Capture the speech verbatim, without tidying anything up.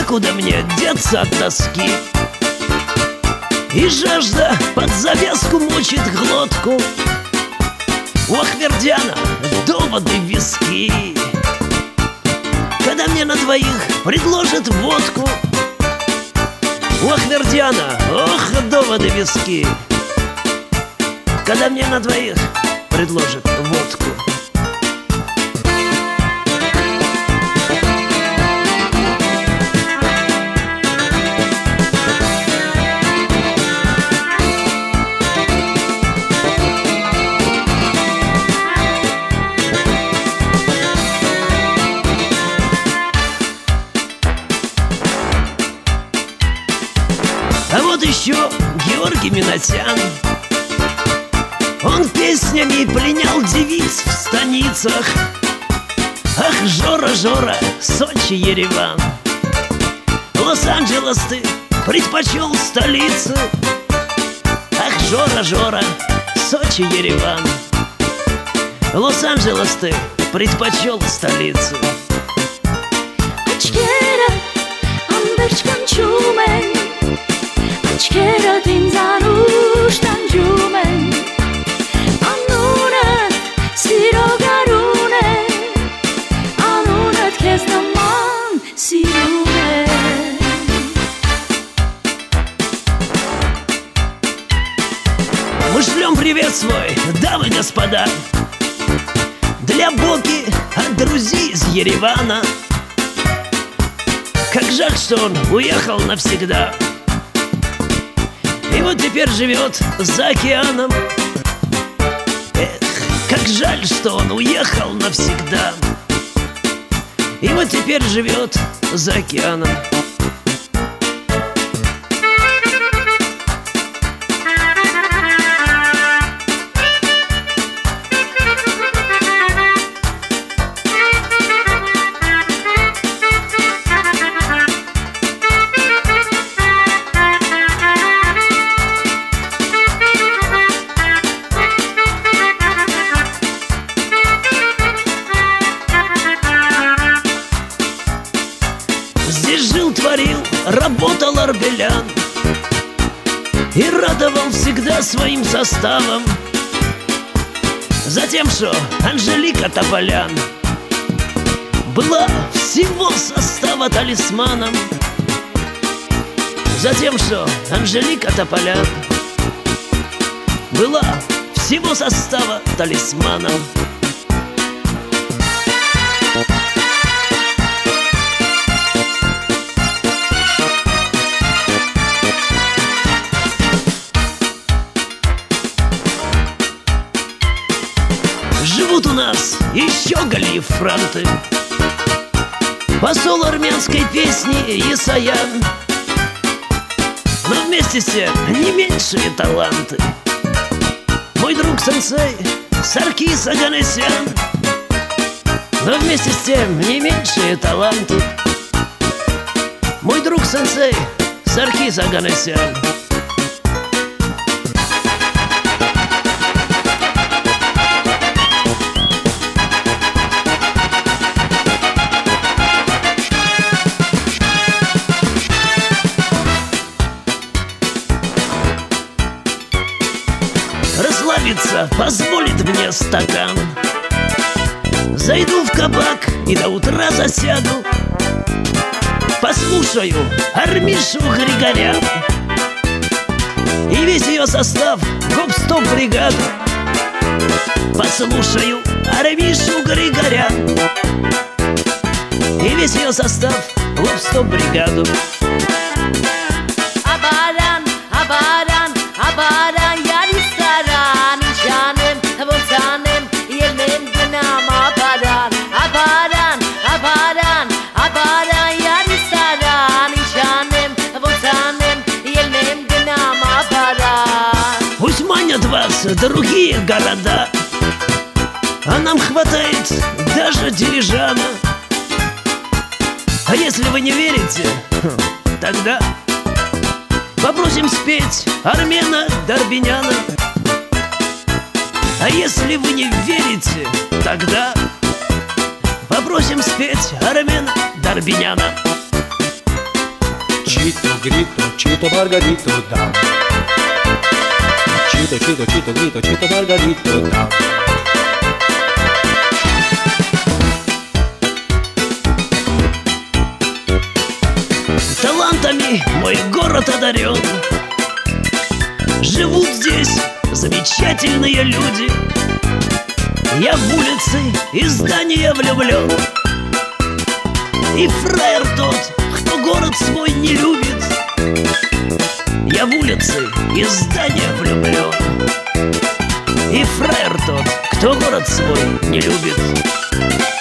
некуда мне деться от тоски, и жажда под завязку мучит глотку. У Ахвердяна доводы в виски, когда мне на двоих предложат водку. У Ахвердяна, ох, доводы в виски, когда мне на двоих предложат водку. А вот еще Георгий Миносян. Он песнями пленял девиц в станицах. Ах, Жора, Жора, Сочи, Ереван, Лос-Анджелес ты предпочел столицу. Ах, Жора, Жора, Сочи, Ереван, Лос-Анджелес ты предпочел столицу. Աչքերը անվերջ կանչում են, աչքերդ ինձ անուշ տանջում են, անունդ սիրո գարուն է, անունդ քեզ նման սիրում է։ Мы шлем привет свой, дамы и господа, для Боки от друзей из Еревана. Как жаль, что он уехал навсегда, и вот теперь живет за океаном. Эх, как жаль, что он уехал навсегда, и вот теперь живет за океаном. Здесь жил, творил, работал Арбелян и радовал всегда своим составом. Затем, что Анжелика Тополян была всего состава талисманом. Затем, что Анжелика Тополян была всего состава талисманом. Живут у нас еще галифранты, посол армянской песни Исаян, но вместе с тем не меньшие таланты. Мой друг сенсей Саркис Оганесян, но вместе с тем не меньшие таланты. Мой друг сенсей Саркис Оганесян. Расслабиться позволит мне стакан. Зайду в кабак и до утра засяду, послушаю Армишу Григорян и весь ее состав гоп-стоп-бригаду. Послушаю Армишу Григорян и весь ее состав гоп-стоп-бригаду. Абаран, абаран, абаран, ярисаран, իշանեմ, ոնցանեմ, ելնեմ գնամ абаран, абаран, абаран, абարան, ярիսարան, իշանեմ, ոնցանեմ, ելնեմ գնամ абаран. Пусть манят вас другие города, а нам хватает даже Дирижана. А если вы не верите, тогда попросим спеть Армена Дарбиняна. А если вы не верите, тогда попросим спеть Армена Дарбиняна. Чито, грито, чито, маргарито дам. Чито, чито, чито, грито, чито, маргарито дам. Талантами мой город одарен. Живут здесь замечательные люди. Я в улицы и здания влюблен. И фраер тот, кто город свой не любит. Я в улицы и здания влюблен. И фраер тот, кто город свой не любит.